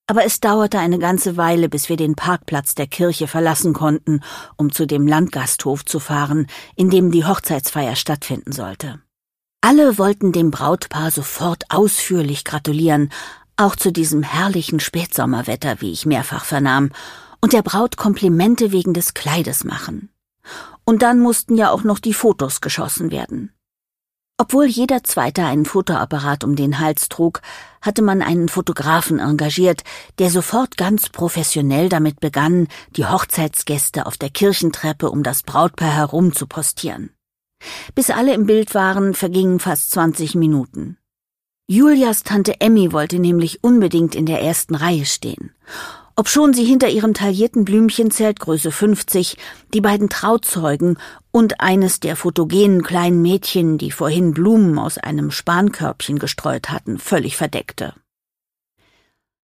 Aber es dauerte eine ganze Weile, bis wir den Parkplatz der Kirche verlassen konnten, um zu dem Landgasthof zu fahren, in dem die Hochzeitsfeier stattfinden sollte. Alle wollten dem Brautpaar sofort ausführlich gratulieren, auch zu diesem herrlichen Spätsommerwetter, wie ich mehrfach vernahm, und der Braut Komplimente wegen des Kleides machen. Und dann mussten ja auch noch die Fotos geschossen werden. Obwohl jeder Zweite einen Fotoapparat um den Hals trug, hatte man einen Fotografen engagiert, der sofort ganz professionell damit begann, die Hochzeitsgäste auf der Kirchentreppe um das Brautpaar herum zu postieren. Bis alle im Bild waren, vergingen fast 20 Minuten. Julias Tante Emmy wollte nämlich unbedingt in der ersten Reihe stehen. Obschon sie hinter ihrem taillierten Blümchenzelt Größe 50 die beiden Trauzeugen und eines der fotogenen kleinen Mädchen, die vorhin Blumen aus einem Spankörbchen gestreut hatten, völlig verdeckte.